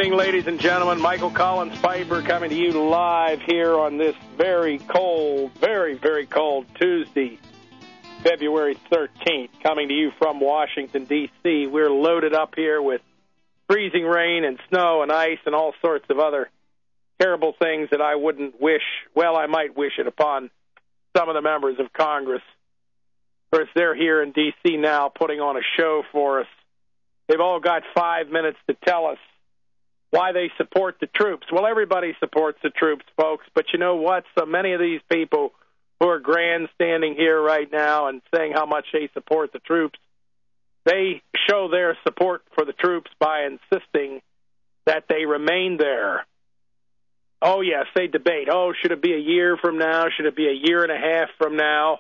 evening, ladies and gentlemen. Michael Collins Piper coming to you live here on this very cold, very, very cold Tuesday, February 13th, coming to you from Washington, D.C. We're loaded up here with freezing rain and snow and ice and all sorts of other terrible things that I wouldn't wish. Well, I might wish it upon some of the members of Congress. Of course, they're here in D.C. now putting on a show for us. They've all got 5 minutes to tell us why they support the troops. Well, everybody supports the troops, folks, but you know what? So many of these people who are grandstanding here right now and saying how much they support the troops, they show their support for the troops by insisting that they remain there. Oh, yes, they debate. Oh, should it be a year from now? Should it be a year and a half from now?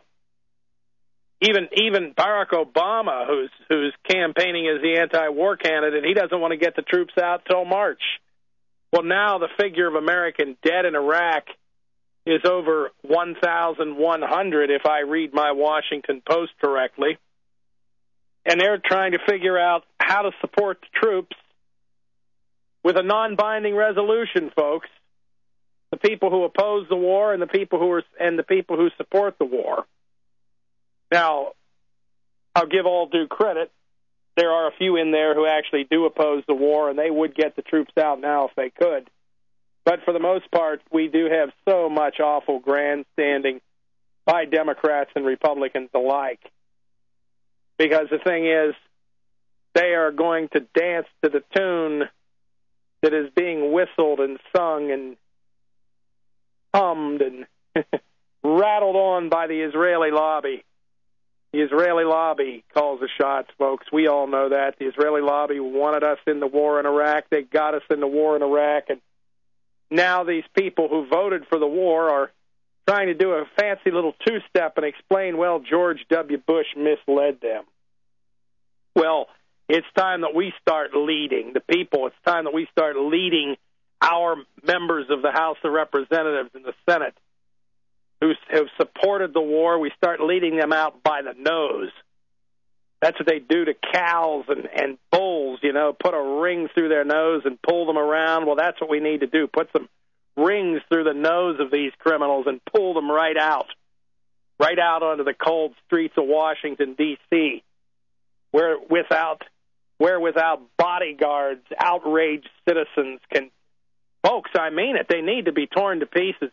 Even Barack Obama, who's campaigning as the anti-war candidate, he doesn't want to get the troops out till March. Well, now the figure of American dead in Iraq is over 1,100, if I read my Washington Post correctly. And they're trying to figure out how to support the troops with a non-binding resolution, folks. The people who oppose the war and the people who support the war. Now, I'll give all due credit. There are a few in there who actually do oppose the war, and they would get the troops out now if they could. But for the most part, we do have so much awful grandstanding by Democrats and Republicans alike. Because the thing is, they are going to dance to the tune that is being whistled and sung and hummed and rattled on by the Israeli lobby. The Israeli lobby calls the shots, folks. We all know that. The Israeli lobby wanted us in the war in Iraq. They got us in the war in Iraq. And now these people who voted for the war are trying to do a fancy little two-step and explain, well, George W. Bush misled them. Well, it's time that we start leading the people. It's time that we start leading our members of the House of Representatives and the Senate who have supported the war. We start leading them out by the nose. That's what they do to cows and bulls, you know, put a ring through their nose and pull them around. Well, that's what we need to do, put some rings through the nose of these criminals and pull them right out onto the cold streets of Washington, D.C., where without bodyguards, outraged citizens can, folks, I mean it, they need to be torn to pieces.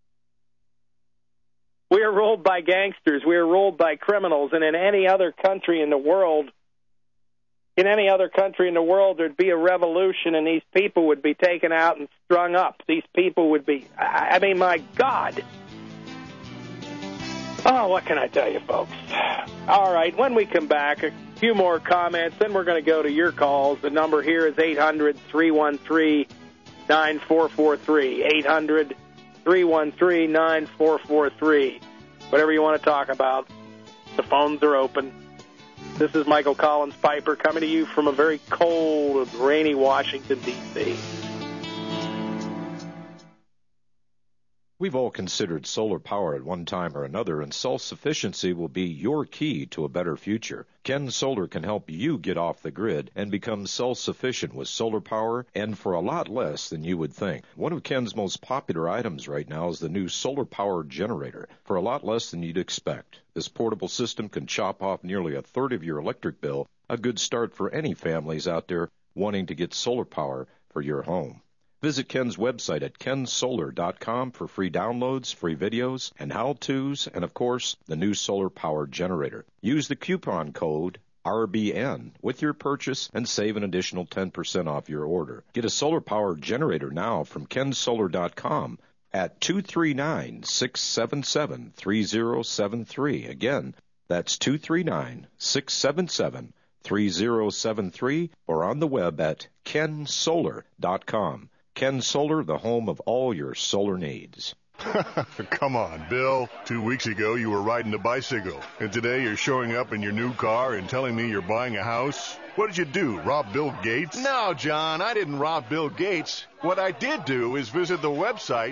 We are ruled by gangsters. We are ruled by criminals. And in any other country in the world, there'd be a revolution and these people would be taken out and strung up. These people would be, I mean, my God. Oh, what can I tell you, folks? All right, when we come back, a few more comments, then we're going to go to your calls. The number here is 800-313-9443. 800-313-9443. Whatever you want to talk about, the phones are open. This is Michael Collins Piper coming to you from a very cold, rainy Washington, D.C. We've all considered solar power at one time or another, and self-sufficiency will be your key to a better future. Ken Solar can help you get off the grid and become self-sufficient with solar power, and for a lot less than you would think. One of Ken's most popular items right now is the new solar power generator, for a lot less than you'd expect. This portable system can chop off nearly a third of your electric bill, a good start for any families out there wanting to get solar power for your home. Visit Ken's website at kensolar.com for free downloads, free videos, and how-tos, and, of course, the new solar power generator. Use the coupon code RBN with your purchase and save an additional 10% off your order. Get a solar power generator now from kensolar.com at 239-677-3073. Again, that's 239-677-3073 or on the web at kensolar.com. Ken Solar, the home of all your solar needs. Come on, Bill. 2 weeks ago, you were riding a bicycle, and today you're showing up in your new car and telling me you're buying a house? What did you do, rob Bill Gates? No, John, I didn't rob Bill Gates. What I did do is visit the website,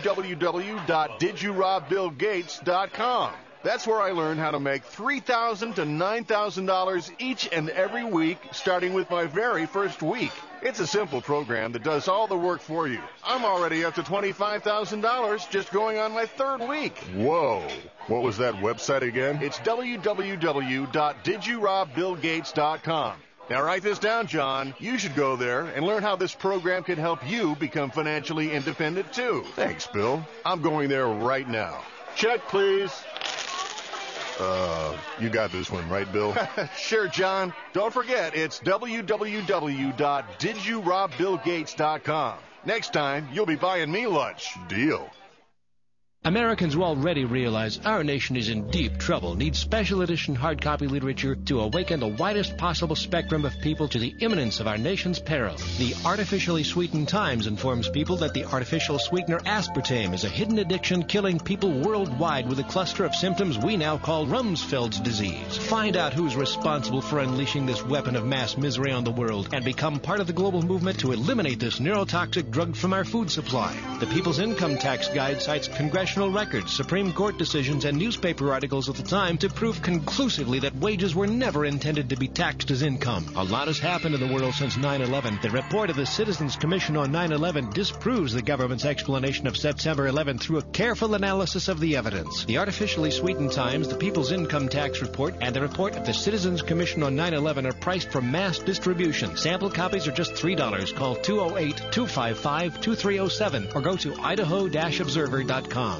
www.didyourobBillGates.com. That's where I learned how to make $3,000 to $9,000 each and every week, starting with my very first week. It's a simple program that does all the work for you. I'm already up to $25,000 just going on my third week. Whoa. What was that website again? It's www.didyourobBillGates.com. Now write this down, John. You should go there and learn how this program can help you become financially independent, too. Thanks, Bill. I'm going there right now. Check, please. You got this one, right, Bill? Sure, John. Don't forget, it's www.didyourobBillGates.com. Next time, you'll be buying me lunch. Deal. Americans who already realize our nation is in deep trouble need special edition hard copy literature to awaken the widest possible spectrum of people to the imminence of our nation's peril. The Artificially Sweetened Times informs people that the artificial sweetener aspartame is a hidden addiction killing people worldwide with a cluster of symptoms we now call Rumsfeld's disease. Find out who's responsible for unleashing this weapon of mass misery on the world and become part of the global movement to eliminate this neurotoxic drug from our food supply. The People's Income Tax Guide cites congressional records, Supreme Court decisions, and newspaper articles of the time to prove conclusively that wages were never intended to be taxed as income. A lot has happened in the world since 9/11. The report of the Citizens Commission on 9/11 disproves the government's explanation of September 11 through a careful analysis of the evidence. The Artificially Sweetened Times, the People's Income Tax Report, and the report of the Citizens Commission on 9/11 are priced for mass distribution. Sample copies are just $3. Call 208-255-2307 or go to idaho-observer.com.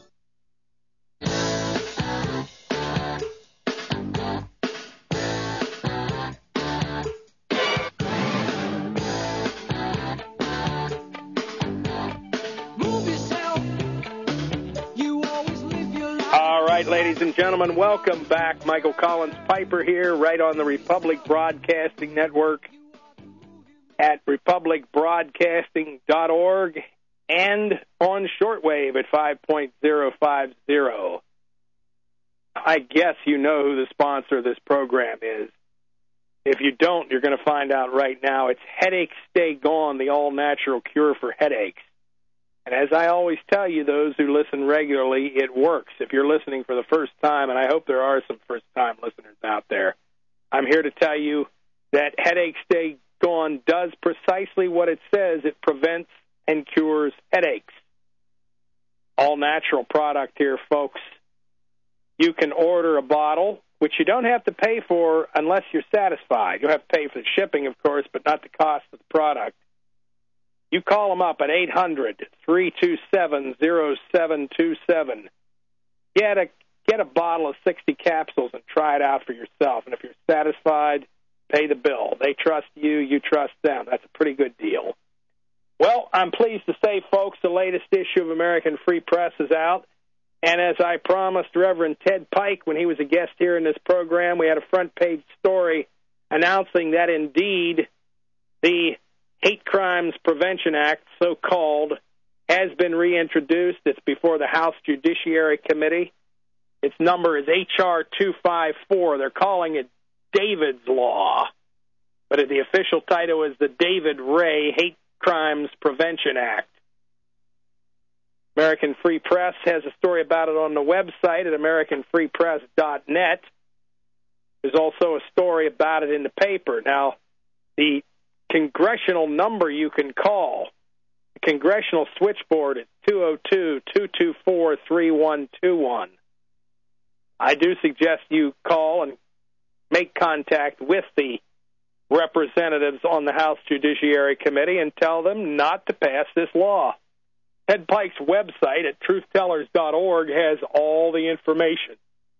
Ladies and gentlemen, welcome back. Michael Collins Piper here, right on the Republic Broadcasting Network at republicbroadcasting.org and on shortwave at 5.050. I guess you know who the sponsor of this program is. If you don't, you're going to find out right now. It's Headaches Stay Gone, the all-natural cure for headaches. And as I always tell you, those who listen regularly, it works. If you're listening for the first time, and I hope there are some first-time listeners out there, I'm here to tell you that Headache Stay Gone does precisely what it says. It prevents and cures headaches. All-natural product here, folks. You can order a bottle, which you don't have to pay for unless you're satisfied. You'll have to pay for the shipping, of course, but not the cost of the product. You call them up at 800-327-0727. Get a bottle of 60 capsules and try it out for yourself. And if you're satisfied, pay the bill. They trust you, you trust them. That's a pretty good deal. Well, I'm pleased to say, folks, the latest issue of American Free Press is out. And as I promised Reverend Ted Pike when he was a guest here in this program, we had a front-page story announcing that indeed the Hate Crimes Prevention Act, so-called, has been reintroduced. It's before the House Judiciary Committee. Its number is H.R. 254. They're calling it David's Law. But the official title is the David Ray Hate Crimes Prevention Act. American Free Press has a story about it on the website at AmericanFreePress.net. There's also a story about it in the paper. Now, the congressional number you can call, the congressional switchboard, is 202-224-3121. I do suggest you call and make contact with the representatives on the House Judiciary Committee and tell them not to pass this law. Ted Pike's website at truthtellers.org has all the information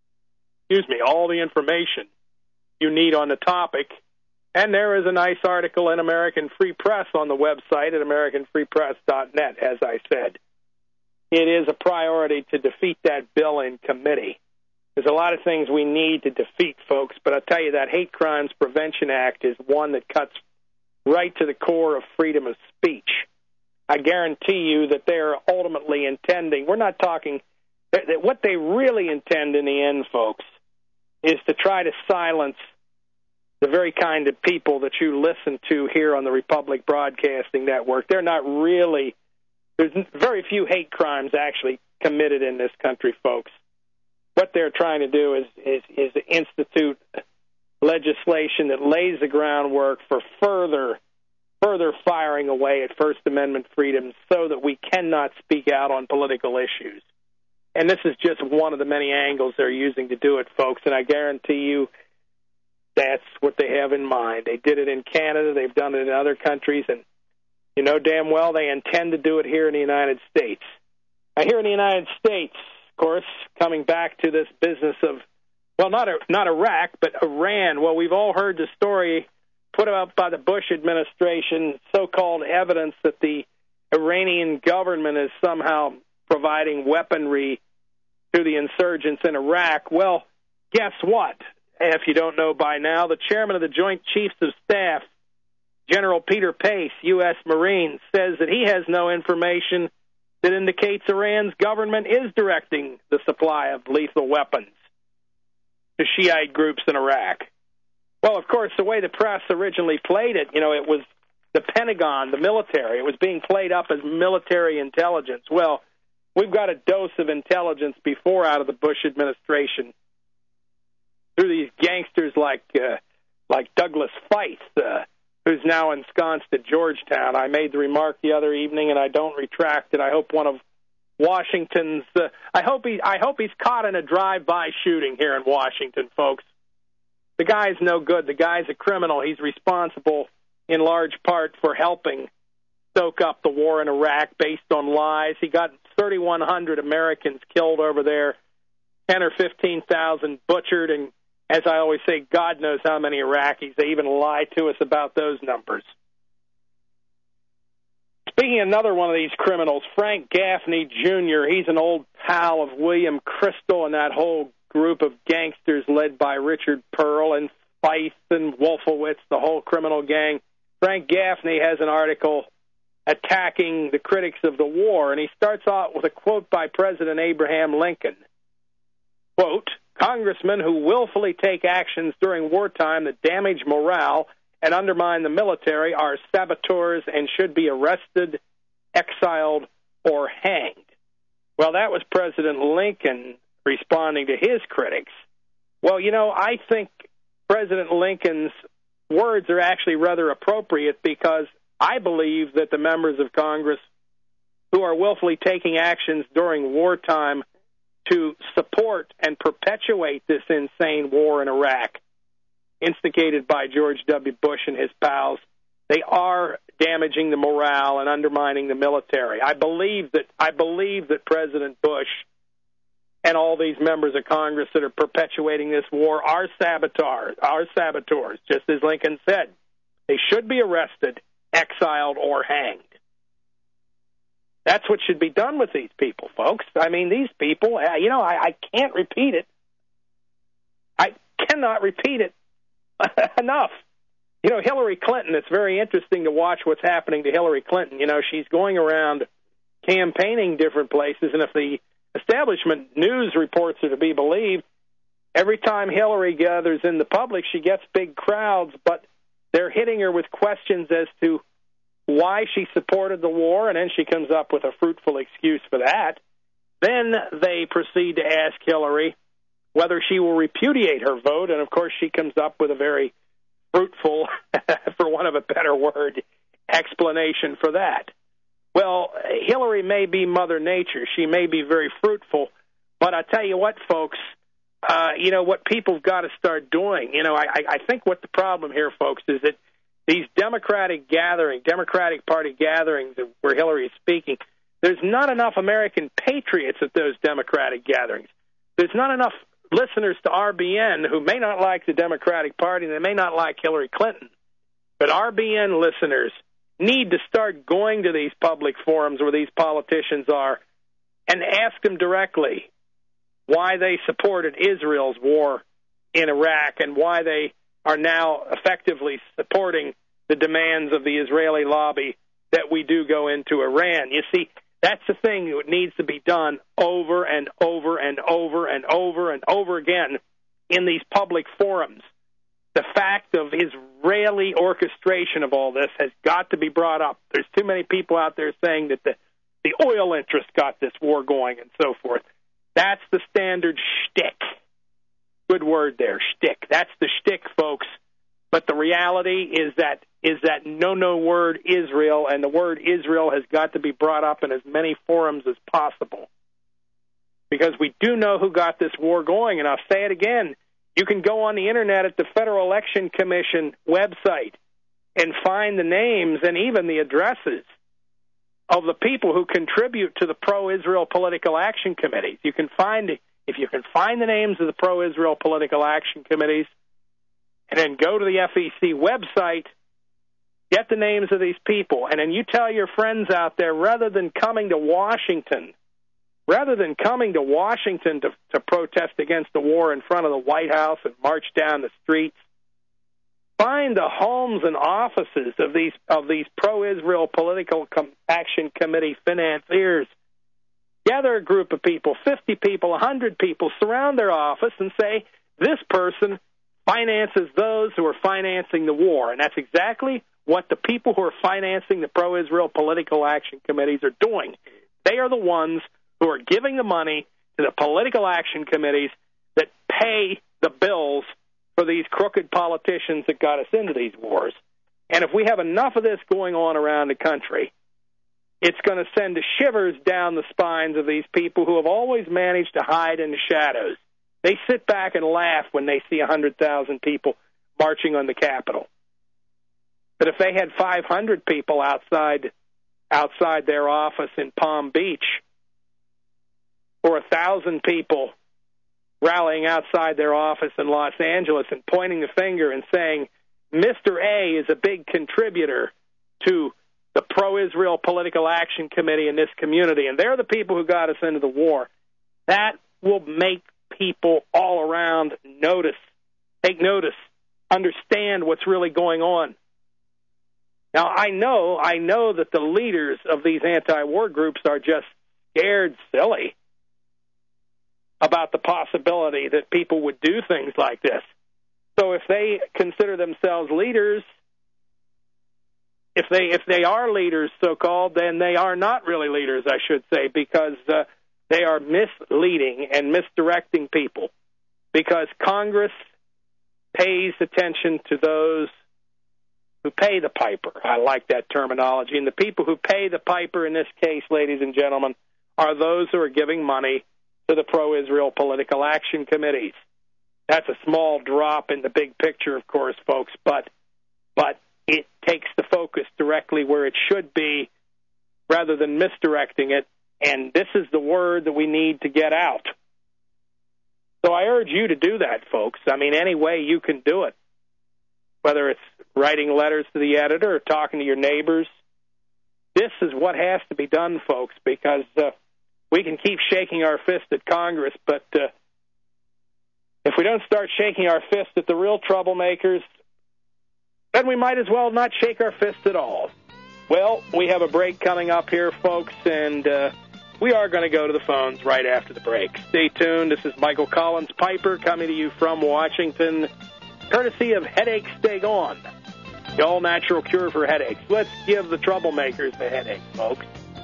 you need on the topic. And there is a nice article in American Free Press on the website at AmericanFreePress.net, as I said. It is a priority to defeat that bill in committee. There's a lot of things we need to defeat, folks, but I'll tell you that Hate Crimes Prevention Act is one that cuts right to the core of freedom of speech. I guarantee you that they're ultimately intending, we're not talking, what they really intend in the end, folks, is to try to silence the very kind of people that you listen to here on the Republic Broadcasting Network. They're not really, there's very few hate crimes actually committed in this country, folks. What they're trying to do is institute legislation that lays the groundwork for further further firing away at First Amendment freedoms so that we cannot speak out on political issues. And this is just one of the many angles they're using to do it, folks, and I guarantee you that's what they have in mind. They did it in Canada, they've done it in other countries, and you know damn well they intend to do it here in the United States. Now, here in the United States, of course, coming back to this business of, well, not Iraq, but Iran. Well, we've all heard the story put out by the Bush administration, so-called evidence that the Iranian government is somehow providing weaponry to the insurgents in Iraq. Well, guess what? If you don't know by now, the chairman of the Joint Chiefs of Staff, General Peter Pace, U.S. Marine, says that he has no information that indicates Iran's government is directing the supply of lethal weapons to Shiite groups in Iraq. Well, of course, the way the press originally played it, it was the Pentagon, the military. It was being played up as military intelligence. Well, we've got a dose of intelligence before out of the Bush administration through these gangsters like Douglas Feith, who's now ensconced at Georgetown. I made the remark the other evening, and I don't retract it. I hope one of Washington's I hope he's caught in a drive-by shooting here in Washington, folks. The guy's no good. The guy's a criminal. He's responsible in large part for helping stoke up the war in Iraq based on lies. He got 3,100 Americans killed over there, 10 or 15,000 butchered, and as I always say, God knows how many Iraqis. They even lie to us about those numbers. Speaking of another one of these criminals, Frank Gaffney Jr., he's an old pal of William Kristol and that whole group of gangsters led by Richard Pearl and Feith and Wolfowitz, the whole criminal gang. Frank Gaffney has an article attacking the critics of the war, and he starts off with a quote by President Abraham Lincoln. Quote, "Congressmen who willfully take actions during wartime that damage morale and undermine the military are saboteurs and should be arrested, exiled, or hanged." Well, that was President Lincoln responding to his critics. Well, I think President Lincoln's words are actually rather appropriate because I believe that the members of Congress who are willfully taking actions during wartime to support and perpetuate this insane war in Iraq, instigated by George W. Bush and his pals, they are damaging the morale and undermining the military. I believe that President Bush and all these members of Congress that are perpetuating this war are saboteurs, just as Lincoln said. They should be arrested, exiled, or hanged. That's what should be done with these people, folks. I mean, these people, I can't repeat it. I cannot repeat it enough. Hillary Clinton, it's very interesting to watch what's happening to Hillary Clinton. She's going around campaigning different places, and if the establishment news reports are to be believed, every time Hillary gathers in the public, she gets big crowds, but they're hitting her with questions as to why she supported the war, and then she comes up with a fruitful excuse for that. Then they proceed to ask Hillary whether she will repudiate her vote, and of course she comes up with a very fruitful, for want of a better word, explanation for that. Well, Hillary may be Mother Nature. She may be very fruitful, but I tell you what, folks, what people've got to start doing, I think what the problem here, folks, is that these Democratic Party gatherings where Hillary is speaking, there's not enough American patriots at those Democratic gatherings. There's not enough listeners to RBN who may not like the Democratic Party, and they may not like Hillary Clinton. But RBN listeners need to start going to these public forums where these politicians are and ask them directly why they supported Israel's war in Iraq and why they are now effectively supporting the demands of the Israeli lobby that we do go into Iran. You see, that's the thing that needs to be done over and over and over and over and over again in these public forums. The fact of Israeli orchestration of all this has got to be brought up. There's too many people out there saying that the oil interest got this war going and so forth. That's the standard shtick. Good word there, shtick. That's the shtick, folks. But the reality is that is that no word Israel, and the word Israel has got to be brought up in as many forums as possible. Because we do know who got this war going, and I'll say it again. You can go on the Internet at the Federal Election Commission website and find the names and even the addresses of the people who contribute to the pro-Israel political action committees. If you can find the names of the pro-Israel political action committees, and then go to the FEC website, get the names of these people, and then you tell your friends out there, rather than coming to Washington to protest against the war in front of the White House and march down the streets, find the homes and offices of these pro-Israel political action committee financiers. Gather a group of people, 50 people, 100 people, surround their office and say, this person finances those who are financing the war. And that's exactly what the people who are financing the pro-Israel political action committees are doing. They are the ones who are giving the money to the political action committees that pay the bills for these crooked politicians that got us into these wars. And if we have enough of this going on around the country, it's going to send shivers down the spines of these people who have always managed to hide in the shadows. They sit back and laugh when they see 100,000 people marching on the Capitol. But if they had 500 people outside their office in Palm Beach, or 1,000 people rallying outside their office in Los Angeles and pointing the finger and saying, Mr. A is a big contributor to the pro-Israel political action committee in this community, and they're the people who got us into the war, that will make people all around take notice, understand what's really going on. Now, I know that the leaders of these anti-war groups are just scared silly about the possibility that people would do things like this. So if they consider themselves leaders, if they are leaders, so-called, then they are not really leaders, I should say, because they are misleading and misdirecting people, because Congress pays attention to those who pay the piper. I like that terminology. And the people who pay the piper in this case, ladies and gentlemen, are those who are giving money to the pro-Israel political action committees. That's a small drop in the big picture, of course, folks, but it takes the focus directly where it should be rather than misdirecting it, and this is the word that we need to get out. So I urge you to do that, folks. I mean, any way you can do it, whether it's writing letters to the editor or talking to your neighbors. This is what has to be done, folks, because we can keep shaking our fist at Congress, but if we don't start shaking our fist at the real troublemakers, then we might as well not shake our fist at all. Well, we have a break coming up here, folks, and we are going to go to the phones right after the break. Stay tuned. This is Michael Collins Piper coming to you from Washington, courtesy of Headache Stay Gone, the all-natural cure for headaches. Let's give the troublemakers a headache, folks.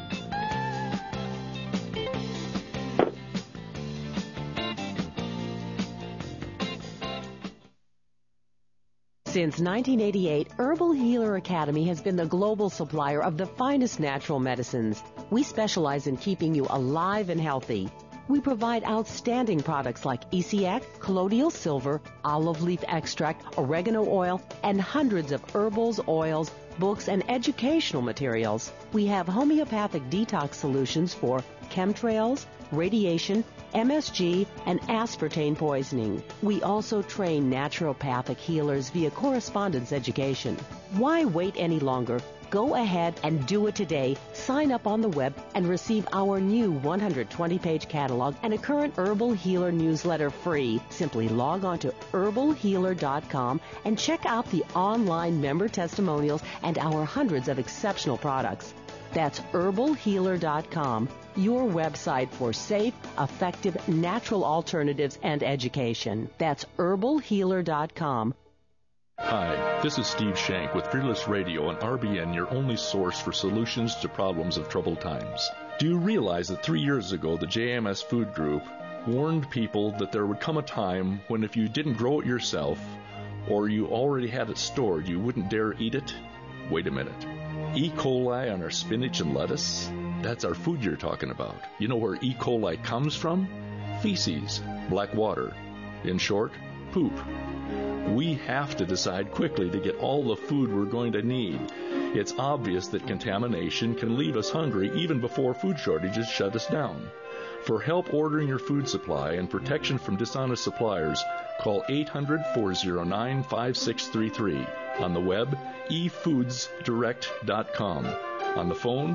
Since 1988, Herbal Healer Academy has been the global supplier of the finest natural medicines. We specialize in keeping you alive and healthy. We provide outstanding products like ECX, colloidal silver, olive leaf extract, oregano oil, and hundreds of herbals, oils, books, and educational materials. We have homeopathic detox solutions for chemtrails, radiation, MSG, and aspartame poisoning. We also train naturopathic healers via correspondence education. Why wait any longer? Go ahead and do it today. Sign up on the web and receive our new 120-page catalog and a current Herbal Healer newsletter free. Simply log on to herbalhealer.com and check out the online member testimonials and our hundreds of exceptional products. That's herbalhealer.com, your website for safe, effective, natural alternatives and education. That's herbalhealer.com. Hi, this is Steve Shank with Fearless Radio and RBN, your only source for solutions to problems of troubled times. Do you realize that 3 years ago, the JMS Food Group warned people that there would come a time when if you didn't grow it yourself or you already had it stored, you wouldn't dare eat it? Wait a minute. E. coli on our spinach and lettuce? That's our food you're talking about. You know where E. coli comes from? Feces, black water. In short, poop. We have to decide quickly to get all the food we're going to need. It's obvious that contamination can leave us hungry even before food shortages shut us down. For help ordering your food supply and protection from dishonest suppliers, call 800-409-5633. On the web, efoodsdirect.com. On the phone,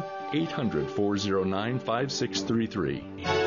800-409-5633.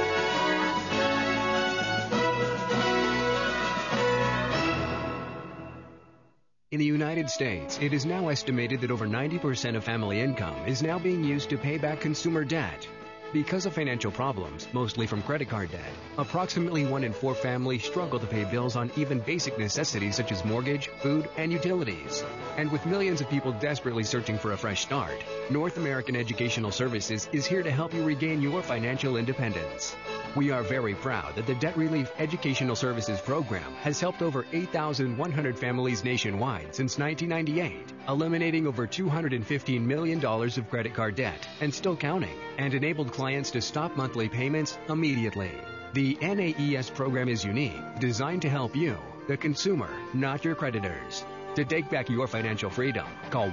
In the United States, it is now estimated that over 90% of family income is now being used to pay back consumer debt. Because of financial problems, mostly from credit card debt, approximately 1 in 4 families struggle to pay bills on even basic necessities such as mortgage, food, and utilities. And with millions of people desperately searching for a fresh start, North American Educational Services is here to help you regain your financial independence. We are very proud that the Debt Relief Educational Services Program has helped over 8,100 families nationwide since 1998, eliminating over $215 million of credit card debt and still counting, and enabled clients to stop monthly payments immediately. The NAES program is unique, designed to help you, the consumer, not your creditors. To take back your financial freedom, call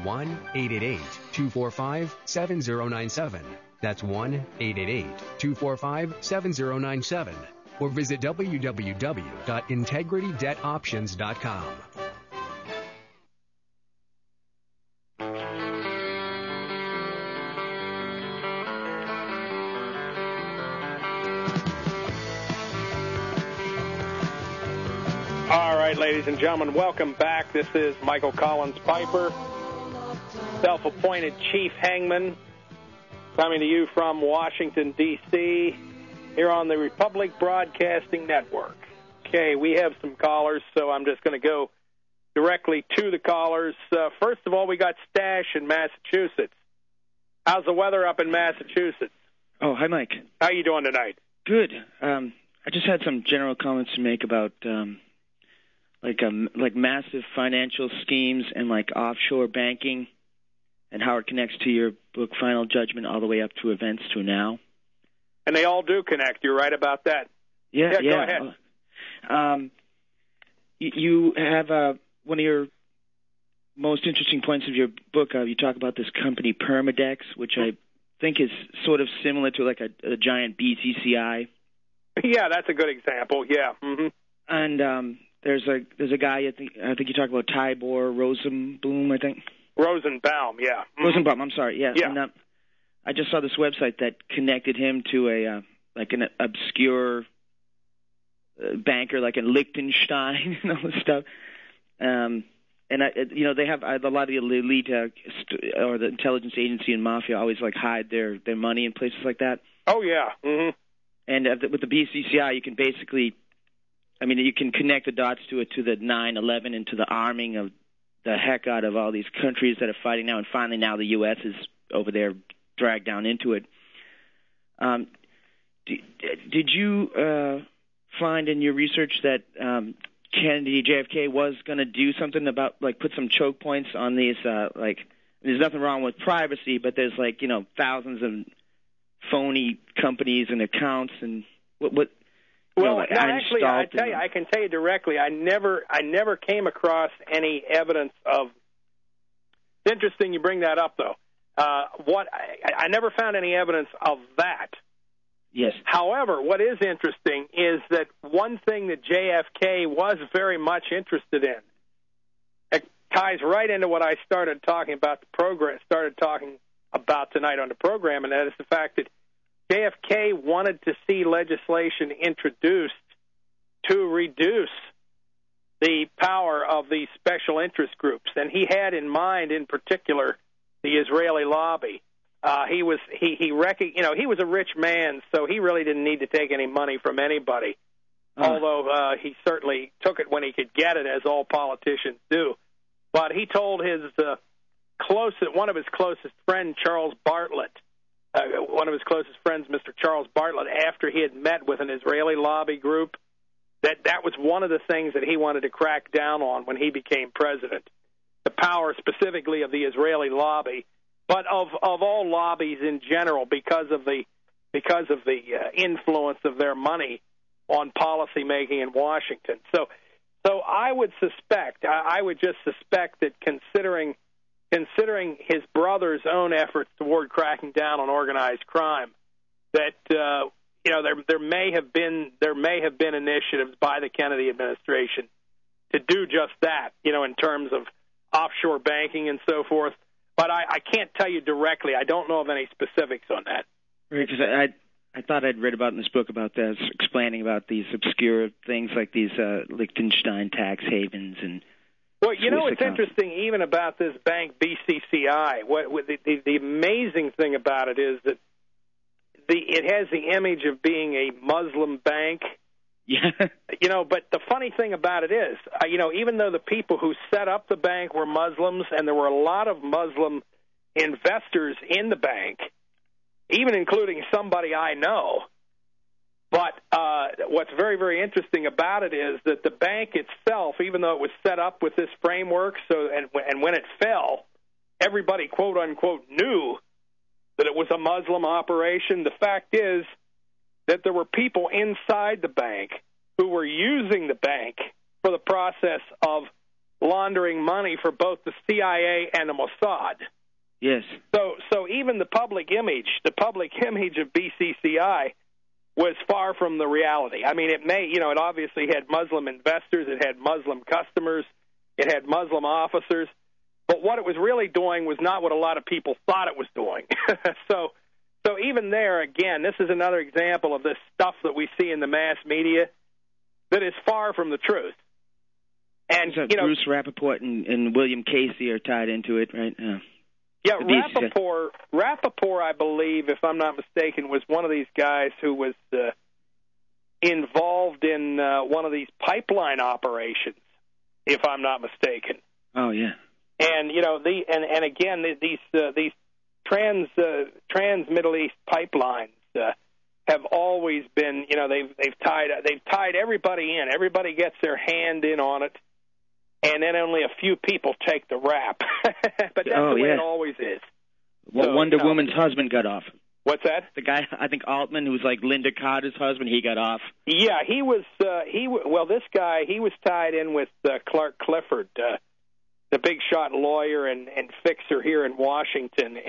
1-888-245-7097. That's 1-888-245-7097. Or visit www.integritydebtoptions.com. All right, ladies and gentlemen, welcome back. This is Michael Collins Piper, self-appointed chief hangman, coming to you from Washington, D.C., here on the Republic Broadcasting Network. Okay, we have some callers, so I'm just going to go directly to the callers. First of all, we got Stash in Massachusetts. How's the weather up in Massachusetts? Oh, hi, Mike. How you doing tonight? Good. I just had some general comments to make about like massive financial schemes and like offshore banking, and how it connects to your book, Final Judgment, all the way up to events to now. And they all do connect. You're right about that. Yeah. Go ahead. You have one of your most interesting points of your book. You talk about this company, Permadex, which I think is sort of similar to like a giant BCCI. Yeah, that's a good example. Yeah. Mm-hmm. And there's a guy, I think you talk about Tibor Rosenblum, I think. Rosenbaum, yeah. Mm-hmm. Rosenbaum, I'm sorry, yes. Yeah. And, I just saw this website that connected him to an obscure banker, like in Liechtenstein and all this stuff. And they have a lot of the elite or the intelligence agency and mafia always like hide their money in places like that. Oh yeah. Mm-hmm. And with the BCCI, you can basically, you can connect the dots to the 9/11 and to the arming of the heck out of all these countries that are fighting now, and finally now the U.S. is over there dragged down into it. Did you find in your research that Kennedy, JFK, was going to do something about, like, put some choke points on these, there's nothing wrong with privacy, but there's, thousands of phony companies and accounts, and what Well, actually, I can tell you directly. I never came across any evidence of. It's interesting you bring that up, though. I never found any evidence of that. Yes. However, what is interesting is that one thing that JFK was very much interested in, it ties right into what I started talking about tonight on the program, and that is the fact that JFK wanted to see legislation introduced to reduce the power of these special interest groups, and he had in mind, in particular, the Israeli lobby. He was a rich man, so he really didn't need to take any money from anybody. Although he certainly took it when he could get it, as all politicians do. But he told one of his closest friends, Charles Bartlett. One of his closest friends, Mr. Charles Bartlett, after he had met with an Israeli lobby group, that was one of the things that he wanted to crack down on when he became president. power specifically of the Israeli lobby, but of all lobbies in general because of the influence of their money on policy making in Washington. So I would suspect that considering his brother's own efforts toward cracking down on organized crime, that there may have been initiatives by the Kennedy administration to do just that, in terms of offshore banking and so forth. But I can't tell you directly. I don't know of any specifics on that. Right, because I thought I'd read about in this book about this, explaining about these obscure things like these Liechtenstein tax havens and. Well, what's interesting even about this bank BCCI. The amazing thing about it is that it has the image of being a Muslim bank. Yeah. But the funny thing about it is, even though the people who set up the bank were Muslims, and there were a lot of Muslim investors in the bank, even including somebody I know. But what's very, very interesting about it is that the bank itself, even though it was set up with this framework, and when it fell, everybody, quote unquote, knew that it was a Muslim operation. The fact is that there were people inside the bank who were using the bank for the process of laundering money for both the CIA and the Mossad. Yes. So even the public image of BCCI was far from the reality. I mean, it obviously had Muslim investors, it had Muslim customers, it had Muslim officers, but what it was really doing was not what a lot of people thought it was doing. So even there, again, this is another example of this stuff that we see in the mass media that is far from the truth. And Bruce Rappaport and William Casey are tied into it, right? Yeah, Rappaport, I believe, if I'm not mistaken, was one of these guys who was involved in one of these pipeline operations, if I'm not mistaken. Oh yeah. And and again these trans Middle East pipelines have always been, they've tied everybody in. Everybody gets their hand in on it. And then only a few people take the rap. But that's the way it always is. Well, Wonder Woman's husband got off. What's that? The guy, I think Altman, who was like Linda Carter's husband, he got off. Yeah, he was. This guy, he was tied in with Clark Clifford, the big shot lawyer and fixer here in Washington.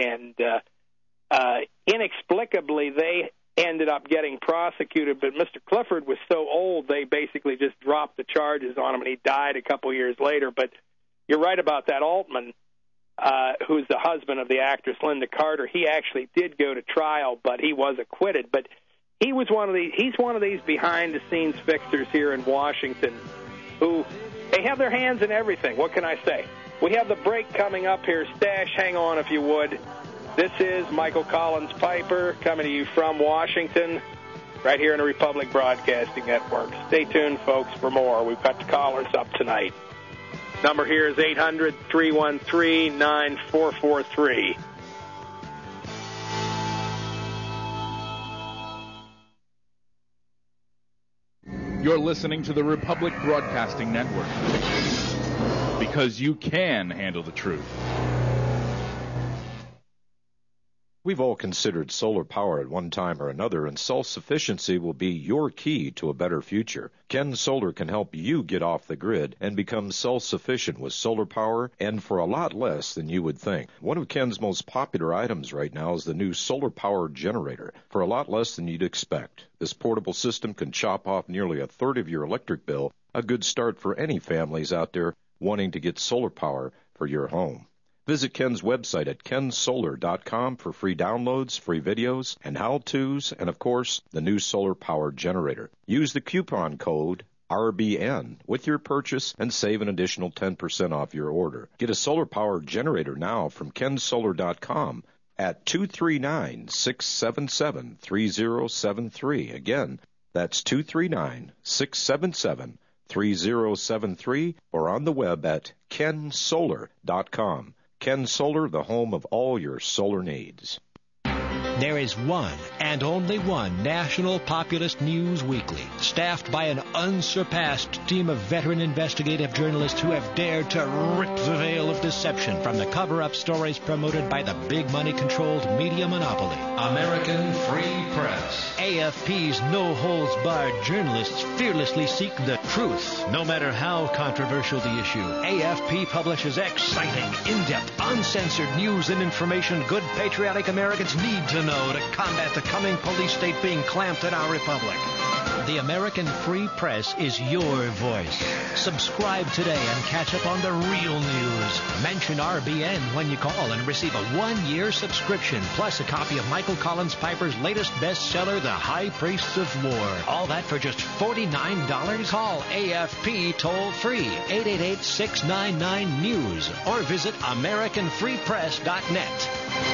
And inexplicably, they ended up getting prosecuted, but Mr. Clifford was so old they basically just dropped the charges on him, and he died a couple years later. But you're right about that Altman, who's the husband of the actress Linda Carter. He actually did go to trial, but he was acquitted. But he's one of these behind-the-scenes fixers here in Washington who they have their hands in everything. What can I say? We have the break coming up here. Stash, hang on if you would. This is Michael Collins Piper coming to you from Washington, right here in the Republic Broadcasting Network. Stay tuned, folks, for more. We've got the callers up tonight. Number here is 800-313-9443. You're listening to the Republic Broadcasting Network, because you can handle the truth. We've all considered solar power at one time or another, and self-sufficiency will be your key to a better future. Ken Solar can help you get off the grid and become self-sufficient with solar power, and for a lot less than you would think. One of Ken's most popular items right now is the new solar power generator, for a lot less than you'd expect. This portable system can chop off nearly a third of your electric bill, a good start for any families out there wanting to get solar power for your home. Visit Ken's website at kensolar.com for free downloads, free videos, and how-tos, and, of course, the new solar power generator. Use the coupon code RBN with your purchase and save an additional 10% off your order. Get a solar power generator now from kensolar.com at 239-677-3073. Again, that's 239-677-3073, or on the web at kensolar.com. Ken Solar, the home of all your solar needs. There is one and only one National Populist News Weekly, staffed by an unsurpassed team of veteran investigative journalists who have dared to rip the veil of deception from the cover-up stories promoted by the big money-controlled media monopoly. American Free Press. AFP's no-holds-barred journalists fearlessly seek the truth, no matter how controversial the issue. AFP publishes exciting, in-depth, uncensored news and information good patriotic Americans need to know to combat the coming police state being clamped in our republic. The American Free Press is your voice. Subscribe today and catch up on the real news. Mention RBN when you call and receive a 1-year subscription, plus a copy of Michael Collins Piper's latest bestseller, The High Priests of War. All that for just $49? Call AFP toll-free, 888-699-NEWS, or visit AmericanFreePress.net.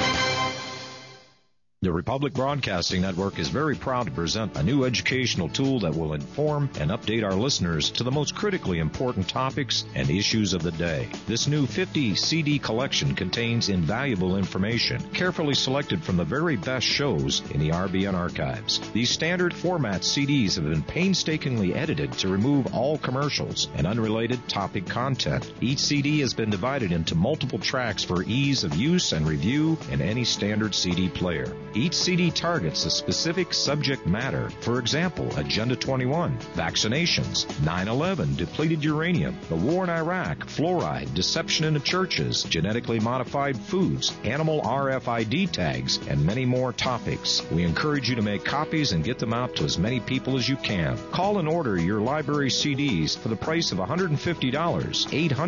The Republic Broadcasting Network is very proud to present a new educational tool that will inform and update our listeners to the most critically important topics and issues of the day. This new 50 CD collection contains invaluable information, carefully selected from the very best shows in the RBN archives. These standard format CDs have been painstakingly edited to remove all commercials and unrelated topic content. Each CD has been divided into multiple tracks for ease of use and review in any standard CD player. Each CD targets a specific subject matter. For example, Agenda 21, vaccinations, 9/11, depleted uranium, the war in Iraq, fluoride, deception in the churches, genetically modified foods, animal RFID tags, and many more topics. We encourage you to make copies and get them out to as many people as you can. Call and order your library CDs for the price of $150,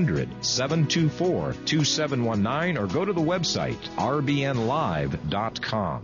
800-724-2719, or go to the website rbnlive.com.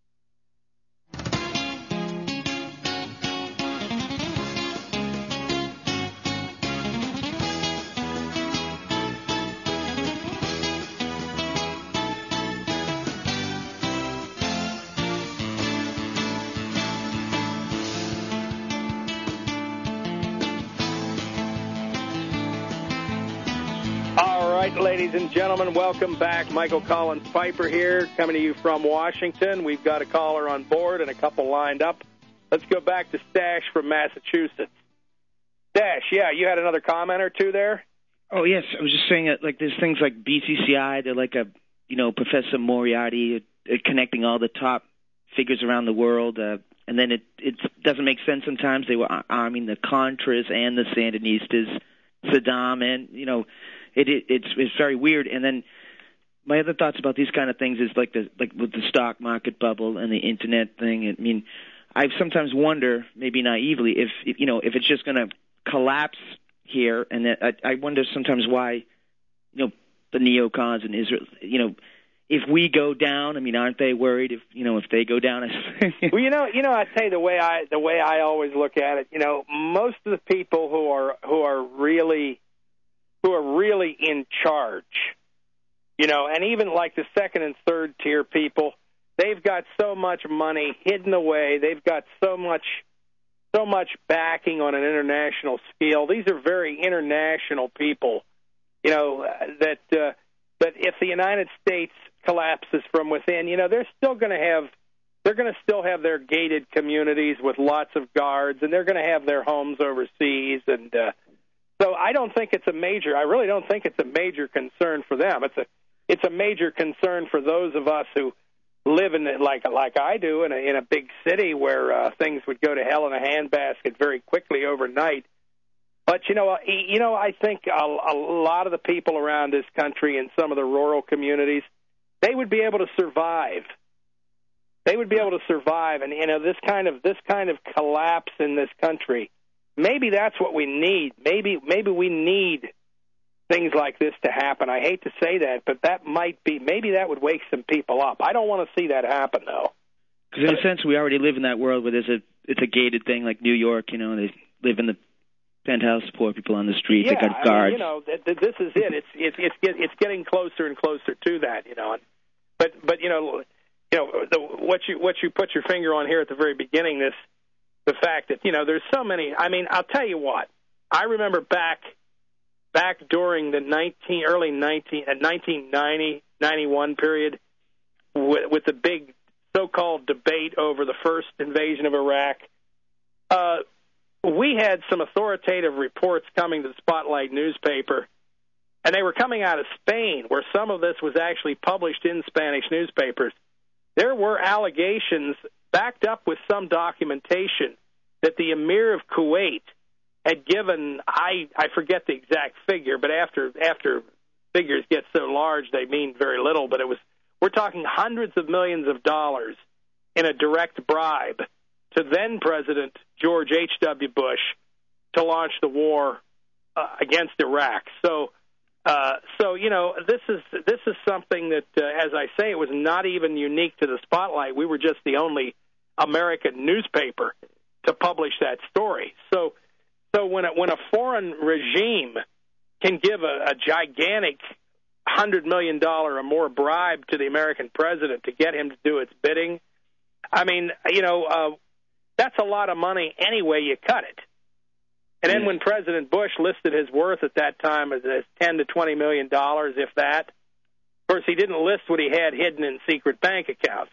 Ladies and gentlemen, welcome back. Michael Collins Piper here, coming to you from Washington. We've got a caller on board and a couple lined up. Let's go back to Stash from Massachusetts. Stash, yeah, you had another comment or two there? Oh, yes. I was just saying that, like, there's things like BCCI. They're like Professor Moriarty connecting all the top figures around the world. And then it doesn't make sense sometimes. They were arming the Contras and the Sandinistas, Saddam, and, it's very weird. And then my other thoughts about these kind of things is like with the stock market bubble and the internet thing. I mean, I sometimes wonder, maybe naively, if it's just going to collapse here. And I wonder sometimes why, the neocons in Israel, if we go down, I mean, aren't they worried if they go down? Well, I tell you the way I always look at it. Most of the people who are really in charge, and even like the second and third tier people, they've got so much money hidden away. They've got so much backing on an international scale. These are very international people, that if the United States collapses from within, they're going to still have their gated communities with lots of guards, and they're going to have their homes overseas, and so I really don't think it's a major concern for them. It's a major concern for those of us who live in it like I do in a big city where things would go to hell in a handbasket very quickly overnight. But I think a lot of the people around this country in some of the rural communities, they would be able to survive. They would be able to survive, and this kind of collapse in this country. Maybe that's what we need. Maybe we need things like this to happen. I hate to say that, but maybe that would wake some people up. I don't want to see that happen, though. Because in a sense, we already live in that world where it's a gated thing, like New York. They live in the penthouse, poor people on the street. Yeah, they got guards. This is it. It's getting closer and closer to that. But what you put your finger on here at the very beginning, the fact that there's so many. I mean, I'll tell you what. I remember back during the 1990, 91 period with the big so-called debate over the first invasion of Iraq, we had some authoritative reports coming to the Spotlight newspaper, and they were coming out of Spain, where some of this was actually published in Spanish newspapers. There were allegations backed up with some documentation that the Emir of Kuwait had given, I forget the exact figure, but after figures get so large they mean very little, but we're talking hundreds of millions of dollars in a direct bribe to then President George H.W. Bush to launch the war against Iraq. So this is something that, as I say, it was not even unique to the Spotlight. We were just the only American newspaper to publish that story. So when a foreign regime can give a gigantic $100 million or more bribe to the American president to get him to do its bidding, I mean, that's a lot of money any way you cut it. And then when President Bush listed his worth at that time as $10 to $20 million, if that, of course, he didn't list what he had hidden in secret bank accounts.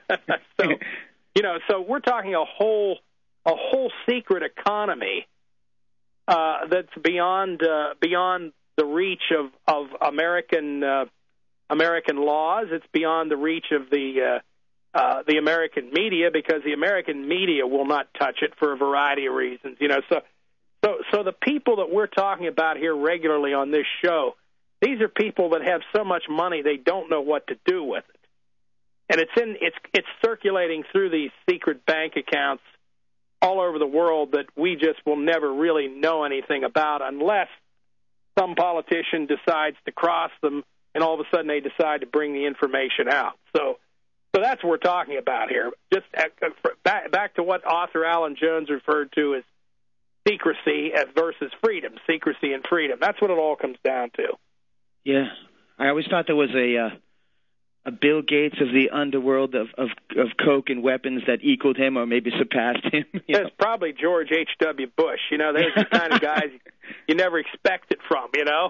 So we're talking a whole secret economy that's beyond the reach of American laws. It's beyond the reach of the American media, because the American media will not touch it for a variety of reasons. So the people that we're talking about here regularly on this show, these are people that have so much money they don't know what to do with it, and it's circulating through these secret bank accounts all over the world that we just will never really know anything about unless some politician decides to cross them, and all of a sudden they decide to bring the information out. So that's what we're talking about here. Just back to what author Alan Jones referred to as secrecy versus freedom, secrecy and freedom. That's what it all comes down to. Yeah, I always thought there was a Bill Gates of the underworld of coke and weapons that equaled him or maybe surpassed him. There's probably George H.W. Bush. There's the kind of guys you never expect it from,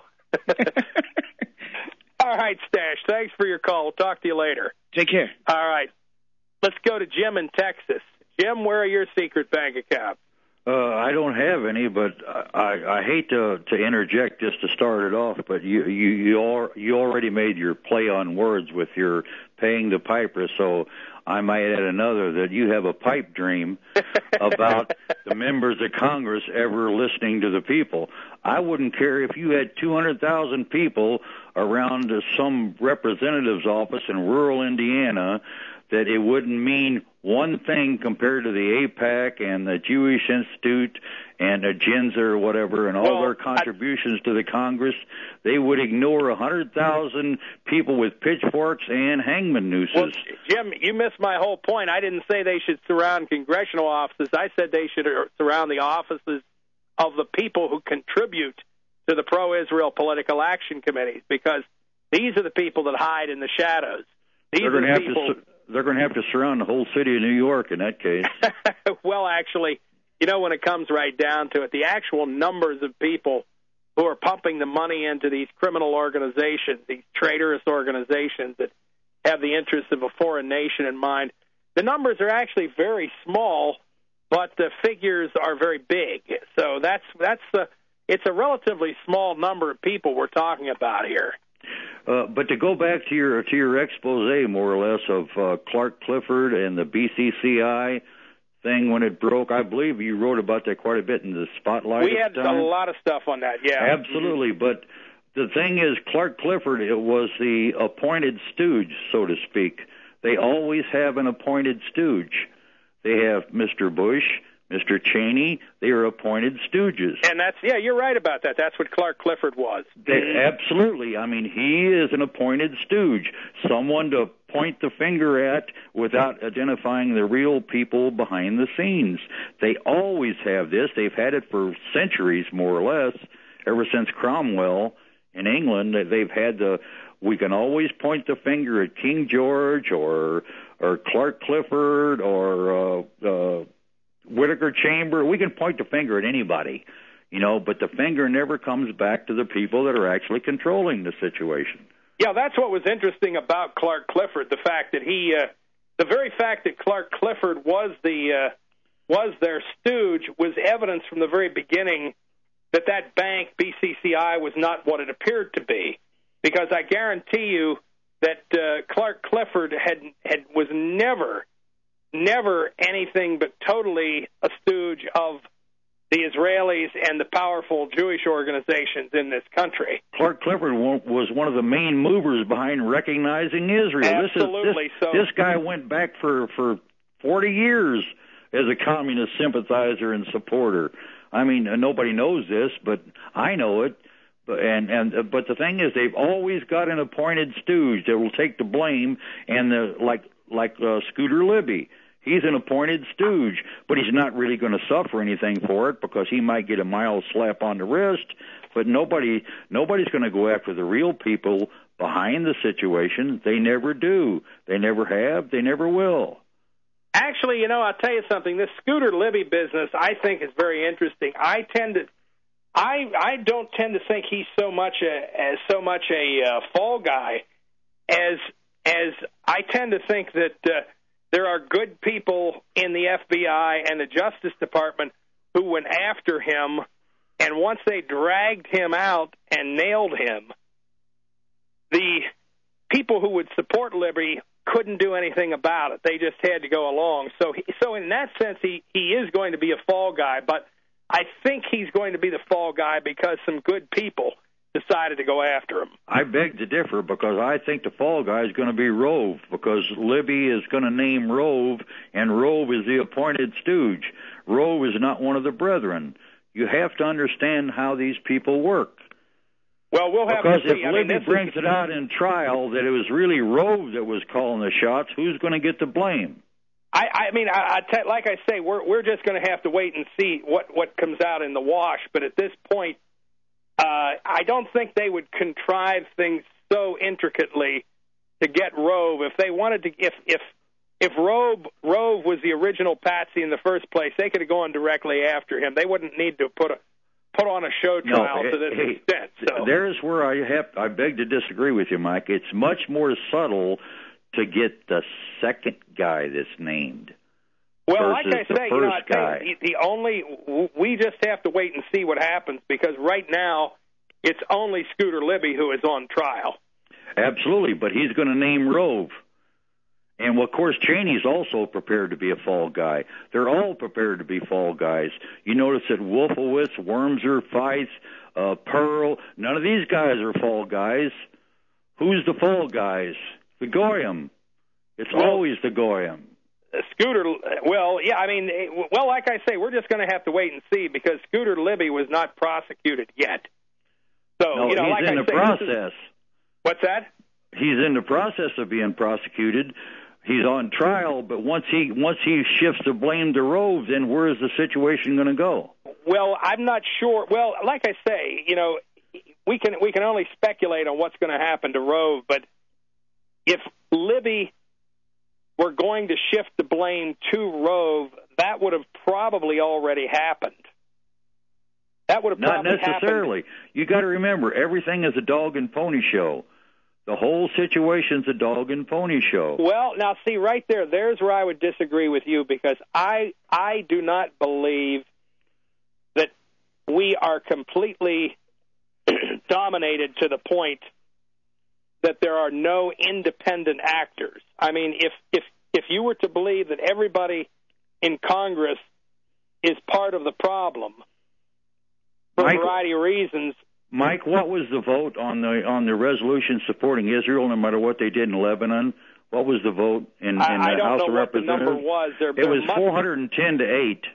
All right, Stash, thanks for your call. We'll talk to you later. Take care. All right. Let's go to Jim in Texas. Jim, where are your secret bank accounts? I don't have any, but I hate to interject just to start it off, but you already made your play on words with your paying the piper, so I might add another, that you have a pipe dream about the members of Congress ever listening to the people. I wouldn't care if you had 200,000 people around some representative's office in rural Indiana, that it wouldn't mean one thing compared to the AIPAC and the Jewish Institute and Agenza or whatever and all their contributions to the Congress. They would ignore 100,000 people with pitchforks and hangman nooses. Well, Jim, you missed my whole point. I didn't say they should surround congressional offices. I said they should surround the offices of the people who contribute to the pro-Israel political action committees, because these are the people that hide in the shadows. They're going to have to surround the whole city of New York in that case. Well, actually, when it comes right down to it, the actual numbers of people who are pumping the money into these criminal organizations, these traitorous organizations that have the interests of a foreign nation in mind, the numbers are actually very small, but the figures are very big. So it's a relatively small number of people we're talking about here. But to go back to your expose, more or less, of Clark Clifford and the BCCI thing when it broke, I believe you wrote about that quite a bit in the Spotlight. We had a lot of stuff on that, yeah. Absolutely, but the thing is, Clark Clifford, it was the appointed stooge, so to speak. They always have an appointed stooge. They have Mr. Bush, Mr. Cheney, they are appointed stooges. And you're right about that. That's what Clark Clifford was. Absolutely. I mean, he is an appointed stooge, someone to point the finger at without identifying the real people behind the scenes. They always have this. They've had it for centuries, more or less, ever since Cromwell in England. They've had we can always point the finger at King George or Clark Clifford or Whittaker Chamber. We can point the finger at anybody, but the finger never comes back to the people that are actually controlling the situation. Yeah, that's what was interesting about Clark Clifford, the fact that he the very fact that Clark Clifford was their stooge was evidence from the very beginning that bank, BCCI, was not what it appeared to be. Because I guarantee you that Clark Clifford was never anything but totally a stooge of the Israelis and the powerful Jewish organizations in this country. Clark Clifford was one of the main movers behind recognizing Israel. Absolutely. This guy went back for 40 years as a communist sympathizer and supporter. I mean, nobody knows this, but I know it. But the thing is, they've always got an appointed stooge that will take the blame, and like Scooter Libby. He's an appointed stooge, but he's not really going to suffer anything for it because he might get a mild slap on the wrist. But nobody's going to go after the real people behind the situation. They never do. They never have. They never will. Actually, I'll tell you something. This Scooter Libby business, I think, is very interesting. I don't tend to think he's so much a fall guy as I tend to think that there are good people in the FBI and the Justice Department who went after him, and once they dragged him out and nailed him, the people who would support Libby couldn't do anything about it. They just had to go along. So in that sense, he is going to be a fall guy, but I think he's going to be the fall guy because some good people decided to go after him. I beg to differ because I think the fall guy is going to be Rove because Libby is going to name Rove, and Rove is the appointed stooge. Rove is not one of the brethren. You have to understand how these people work. Well, we'll have because to see. If Libby brings it out in trial that it was really Rove that was calling the shots, who's going to get the blame? Like I say, we're just going to have to wait and see what comes out in the wash. But at this point, I don't think they would contrive things so intricately to get Rove. If they wanted to, if Rove was the original patsy in the first place, they could have gone directly after him. They wouldn't need to put on a show trial to this extent. So. There's where I beg to disagree with you, Mike. It's much more subtle to get the second guy that's named. Well, like I say, we just have to wait and see what happens because right now it's only Scooter Libby who is on trial. Absolutely, but he's going to name Rove. And, of course, Cheney's also prepared to be a fall guy. They're all prepared to be fall guys. You notice that Wolfowitz, Wormser, Feith, Pearl, none of these guys are fall guys. Who's the fall guys? The Goyim. It's always the Goyim. Scooter, like I say, we're just going to have to wait and see because Scooter Libby was not prosecuted yet. So, he's in the process. What's that? He's in the process of being prosecuted. He's on trial, but once he shifts the blame to Rove, then where is the situation going to go? Well, I'm not sure. Well, like I say, we can only speculate on what's going to happen to Rove, but if Libby were going to shift the blame to Rove, that would have probably already happened. That would have probably happened. Not necessarily. You got to remember, everything is a dog and pony show. The whole situation's a dog and pony show. Well, now see right there's where I would disagree with you because I do not believe that we are completely dominated to the point that there are no independent actors. I mean, if you were to believe that everybody in Congress is part of the problem for a variety of reasons. Mike, what was the vote on the resolution supporting Israel, no matter what they did in Lebanon? What was the vote in the House of Representatives? I don't know what the number was. It was 410 to 8.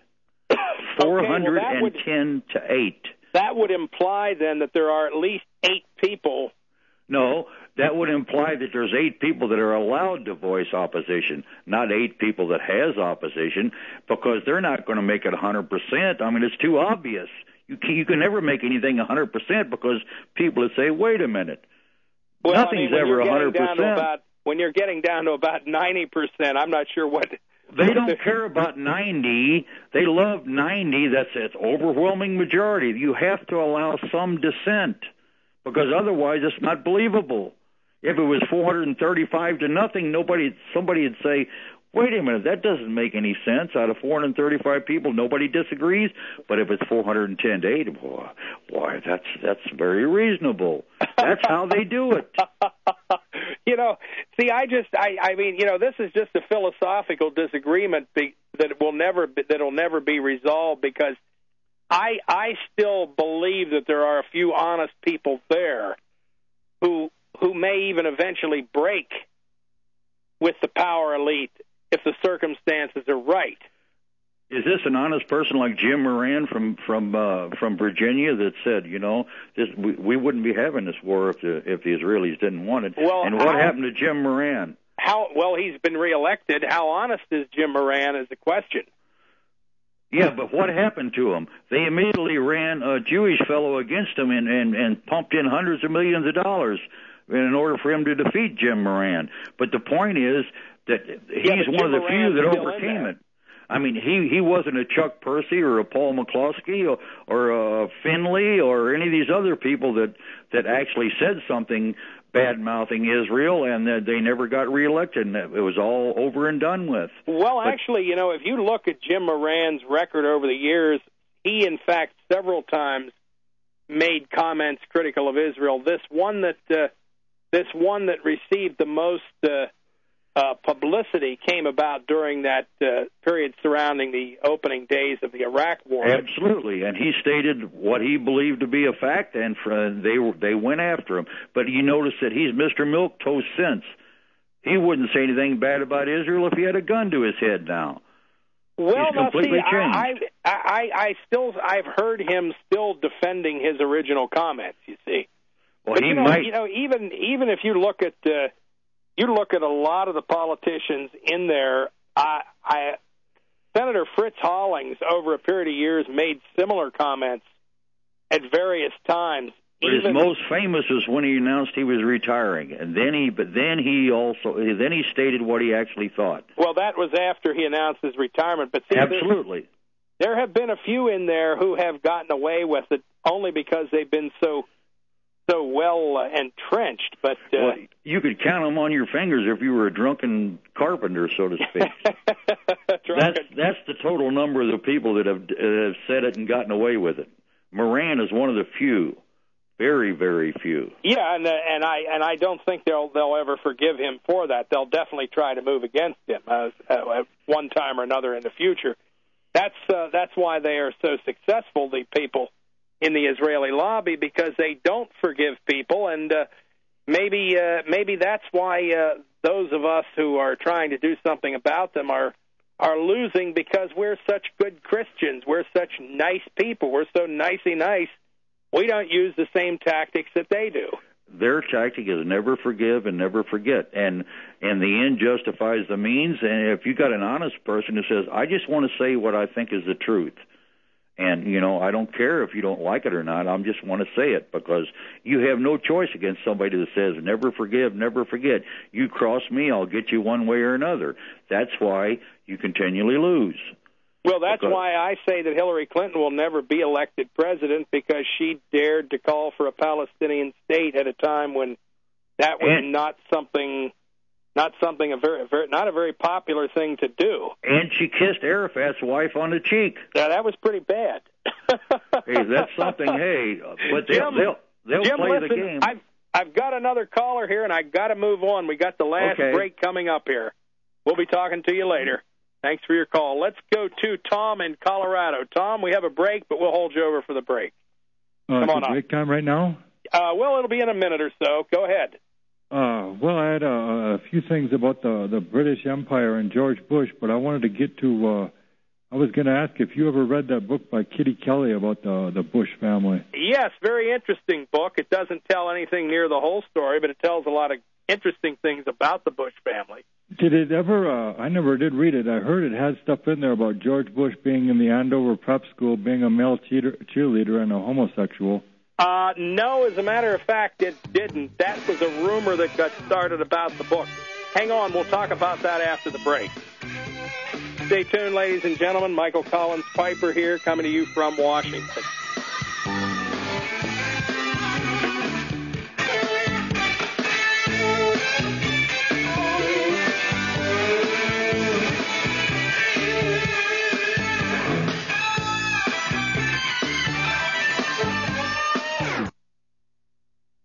410 to 8. That would imply then that there are at least 8 people. No, that would imply that there's 8 people that are allowed to voice opposition, not 8 people that has opposition, because they're not going to make it 100%. I mean, it's too obvious. You can never make anything 100% because people would say, wait a minute, nothing's ever 100%. When you're getting down to about 90%, I'm not sure what... They don't care about 90. They love 90. That's overwhelming majority. You have to allow some dissent because otherwise it's not believable. If it was 435-0, somebody would say, wait a minute, that doesn't make any sense. Out of 435 people, nobody disagrees. But if it's 410-8, boy, that's very reasonable. That's how they do it. I mean, this is just a philosophical disagreement that'll never be resolved, because I still believe that there are a few honest people there who may even eventually break with the power elite if the circumstances are right. Is this an honest person like Jim Moran from Virginia that said, we wouldn't be having this war if the Israelis didn't want it? Well, and what happened to Jim Moran? He's been reelected. How honest is Jim Moran is the question. Yeah, but what happened to him? They immediately ran a Jewish fellow against him and pumped in hundreds of millions of dollars in order for him to defeat Jim Moran. But the point is that he's one of the few that overcame it. I mean, he wasn't a Chuck Percy or a Paul McCloskey or a Finley or any of these other people that actually said something bad-mouthing Israel, and that they never got reelected, and it was all over and done with. Well, actually, if you look at Jim Moran's record over the years, he, in fact, several times made comments critical of Israel. This one that received the most publicity came about during that period surrounding the opening days of the Iraq War. Absolutely, and he stated what he believed to be a fact, and they went after him. But you notice that he's Mr. Milquetoast since. He wouldn't say anything bad about Israel if he had a gun to his head now. Well, he's completely changed. I've heard him still defending his original comments. You see, well, but he might. Even if you look at a lot of the politicians in there, Senator Fritz Hollings, over a period of years, made similar comments at various times. But his most famous was when he announced he was retiring, and then he stated what he actually thought. Well, that was after he announced his retirement. But see, absolutely, there have been a few in there who have gotten away with it only because they've been so well entrenched. But well, you could count them on your fingers if you were a drunken carpenter, so to speak. That's the total number of the people that have said it and gotten away with it. Moran is one of the few. Very, very few. Yeah, and I don't think they'll ever forgive him for that. They'll definitely try to move against him at one time or another in the future. That's why they are so successful, the people in the Israeli lobby, because they don't forgive people, and maybe that's why those of us who are trying to do something about them are losing, because we're such good Christians. We're such nice people. We're so nicey nice. We don't use the same tactics that they do. Their tactic is never forgive and never forget, and the end justifies the means. And if you got an honest person who says, I just want to say what I think is the truth, and, I don't care if you don't like it or not, I just want to say it, because you have no choice against somebody that says, never forgive, never forget. You cross me, I'll get you one way or another. That's why you continually lose. Well, that's why I say that Hillary Clinton will never be elected president, because she dared to call for a Palestinian state at a time when that was not a very popular thing to do. And she kissed Arafat's wife on the cheek. Yeah, that was pretty bad. Hey, that's something. Hey, but they'll Jim, play listen, the game. I've got another caller here, and I've got to move on. We got the last break coming up here. We'll be talking to you later. Thanks for your call. Let's go to Tom in Colorado. Tom, we have a break, but we'll hold you over for the break. Come on up. Break time right now? Well, it'll be in a minute or so. Go ahead. Well, I had a few things about the British Empire and George Bush, but I wanted to get to, I was going to ask if you ever read that book by Kitty Kelly about the Bush family. Yes, very interesting book. It doesn't tell anything near the whole story, but it tells a lot of interesting things about the Bush family. Did it ever, I never did read it. I heard it had stuff in there about George Bush being in the Andover prep school, being a male cheerleader and a homosexual. No, as a matter of fact, it didn't. That was a rumor that got started about the book. Hang on, we'll talk about that after the break. Stay tuned, ladies and gentlemen. Michael Collins Piper here, coming to you from Washington.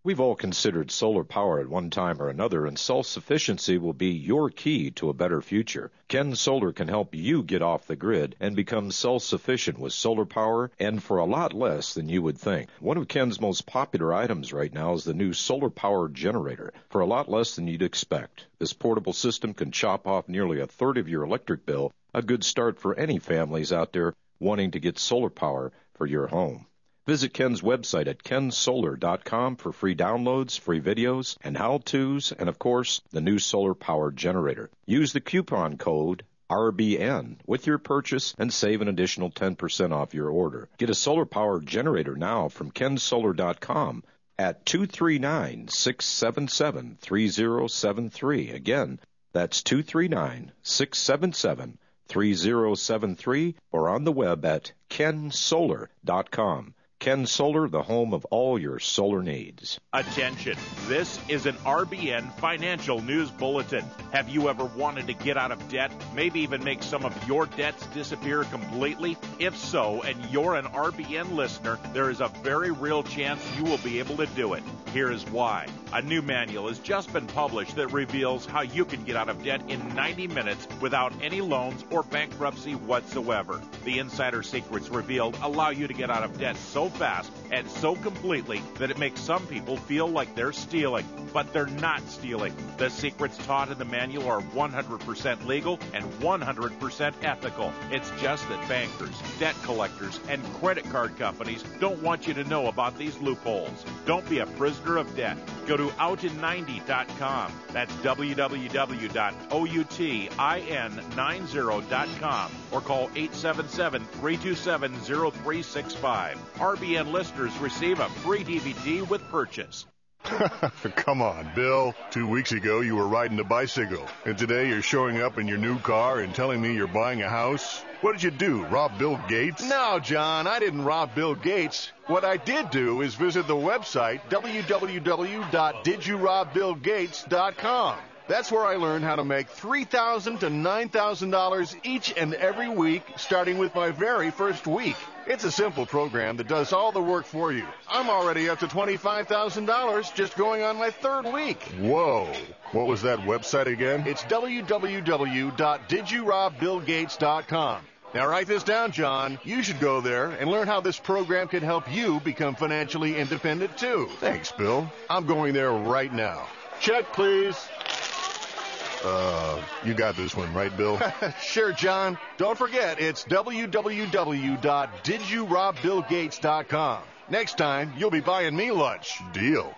We've all considered solar power at one time or another, and self-sufficiency will be your key to a better future. Ken Solar can help you get off the grid and become self-sufficient with solar power, and for a lot less than you would think. One of Ken's most popular items right now is the new solar power generator, for a lot less than you'd expect. This portable system can chop off nearly a third of your electric bill, a good start for any families out there wanting to get solar power for your home. Visit Ken's website at kensolar.com for free downloads, free videos, and how-tos, and, of course, the new solar power generator. Use the coupon code RBN with your purchase and save an additional 10% off your order. Get a solar power generator now from kensolar.com at 239-677-3073. Again, that's 239-677-3073, or on the web at kensolar.com. Ken Solar, the home of all your solar needs. Attention, this is an RBN financial news bulletin. Have you ever wanted to get out of debt, maybe even make some of your debts disappear completely? If so, and you're an RBN listener, there is a very real chance you will be able to do it. Here is why. A new manual has just been published that reveals how you can get out of debt in 90 minutes without any loans or bankruptcy whatsoever. The insider secrets revealed allow you to get out of debt so fast and so completely that it makes some people feel like they're stealing, but they're not stealing. The secrets taught in the manual are 100% legal and 100% ethical. It's just that bankers, debt collectors, and credit card companies don't want you to know about these loopholes. Don't be a prisoner of debt. Go to outin90.com. That's www.outin90.com, or call 877-327-0365. RBN listeners receive a free DVD with purchase. Come on, Bill. 2 weeks ago, you were riding a bicycle, and today you're showing up in your new car and telling me you're buying a house? What did you do, rob Bill Gates? No, John, I didn't rob Bill Gates. What I did do is visit the website, www.didyourobBillGates.com. That's where I learned how to make $3,000 to $9,000 each and every week, starting with my very first week. It's a simple program that does all the work for you. I'm already up to $25,000 just going on my third week. Whoa. What was that website again? It's www.didyourobBillGates.com. Now write this down, John. You should go there and learn how this program can help you become financially independent, too. Thanks, Bill. I'm going there right now. Check, please. You got this one, right, Bill? Sure, John. Don't forget, it's www.didyourobBillGates.com. Next time, you'll be buying me lunch. Deal.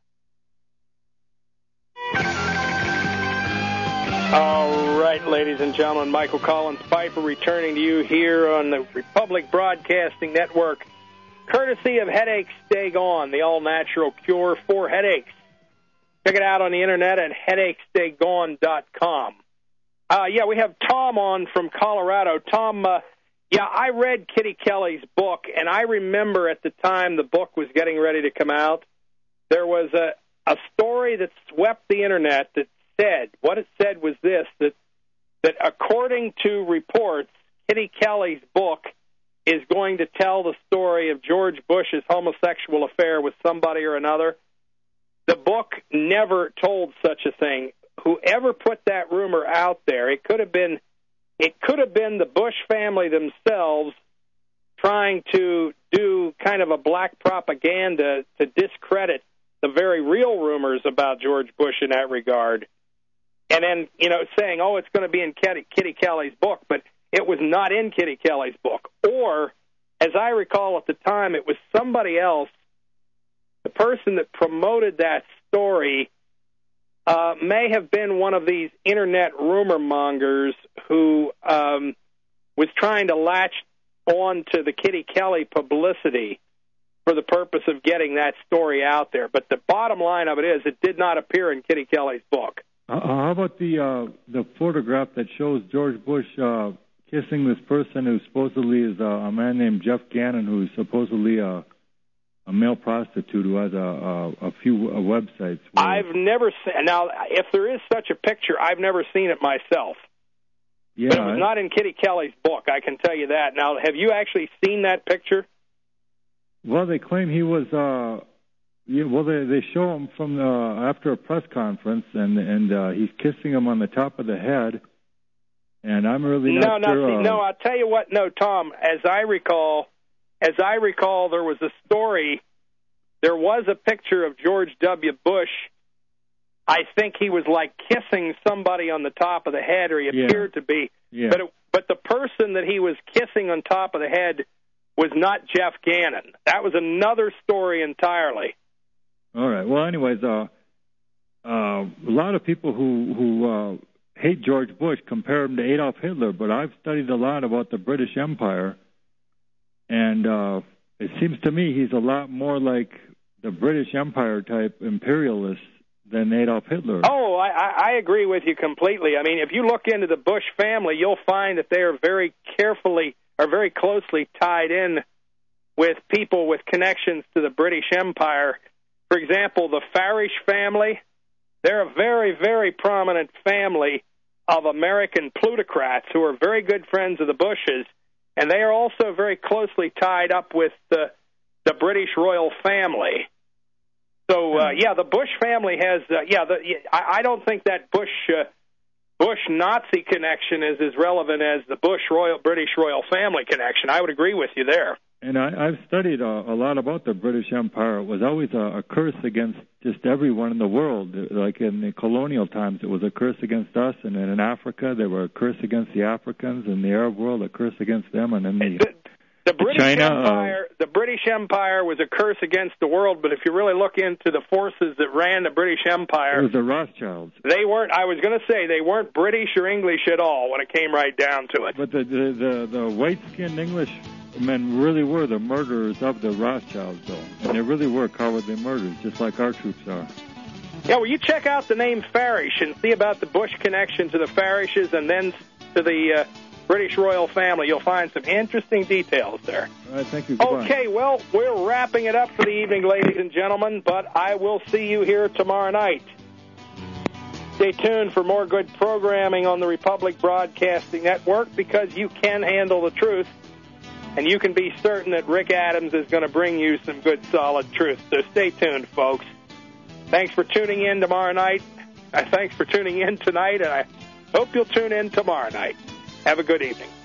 All right, ladies and gentlemen, Michael Collins Piper returning to you here on the Republic Broadcasting Network, courtesy of Headaches Stay Gone, the all-natural cure for headaches. Check it out on the internet at headachesstaygone.com. We have Tom on from Colorado. Tom, I read Kitty Kelly's book, and I remember at the time the book was getting ready to come out, there was a story that swept the internet that said, what it said was this, that according to reports, Kitty Kelly's book is going to tell the story of George Bush's homosexual affair with somebody or another. The book never told such a thing. Whoever put that rumor out there, it could have been the Bush family themselves trying to do kind of a black propaganda to discredit the very real rumors about George Bush in that regard. And then, saying, it's going to be in Kitty Kelly's book, but it was not in Kitty Kelly's book. Or, as I recall at the time, it was somebody else. The person that promoted that story may have been one of these internet rumor mongers who was trying to latch on to the Kitty Kelly publicity for the purpose of getting that story out there. But the bottom line of it is it did not appear in Kitty Kelly's book. How about the photograph that shows George Bush kissing this person who supposedly is a man named Jeff Gannon, who is supposedly a male prostitute who has a few websites? I've never seen. Now, if there is such a picture, I've never seen it myself. Yeah, but it was not in Kitty Kelly's book, I can tell you that. Now, have you actually seen that picture? Well, they claim he was Yeah, well, they show him from after a press conference, and he's kissing him on the top of the head. And I'm really not sure. No, I'll tell you what. No, Tom. As I recall, there was a story. There was a picture of George W. Bush. I think he was like kissing somebody on the top of the head, or he appeared to be. Yeah. But the person that he was kissing on top of the head was not Jeff Gannon. That was another story entirely. All right. Well, anyways, a lot of people who hate George Bush compare him to Adolf Hitler, but I've studied a lot about the British Empire, and it seems to me he's a lot more like the British Empire type imperialist than Adolf Hitler. Oh, I agree with you completely. I mean, if you look into the Bush family, you'll find that they are very closely tied in with people with connections to the British Empire. For example, the Farish family, they're a very, very prominent family of American plutocrats who are very good friends of the Bushes, and they are also very closely tied up with the British royal family. So, the Bush family has, I don't think that Bush-Nazi connection is as relevant as the British royal family connection. I would agree with you there. And I've studied a lot about the British Empire. It was always a curse against just everyone in the world. Like in the colonial times, it was a curse against us, and then in Africa, they were a curse against the Africans, and the Arab world, a curse against them, and then the British China, Empire. The British Empire was a curse against the world, but if you really look into the forces that ran the British Empire, it was the Rothschilds. They weren't. I was going to say they weren't British or English at all when it came right down to it. But the white-skinned English men really were the murderers of the Rothschilds, though, and they really were cowardly murderers, just like our troops are. Yeah, well, you check out the name Farish and see about the Bush connection to the Farishes and then to the British royal family. You'll find some interesting details there. All right, thank you. Goodbye. Okay, well, we're wrapping it up for the evening, ladies and gentlemen, but I will see you here tomorrow night. Stay tuned for more good programming on the Republic Broadcasting Network, because you can handle the truth, and you can be certain that Rick Adams is going to bring you some good, solid truth. So stay tuned, folks. Thanks for tuning in tomorrow night. Thanks for tuning in tonight, and I hope you'll tune in tomorrow night. Have a good evening.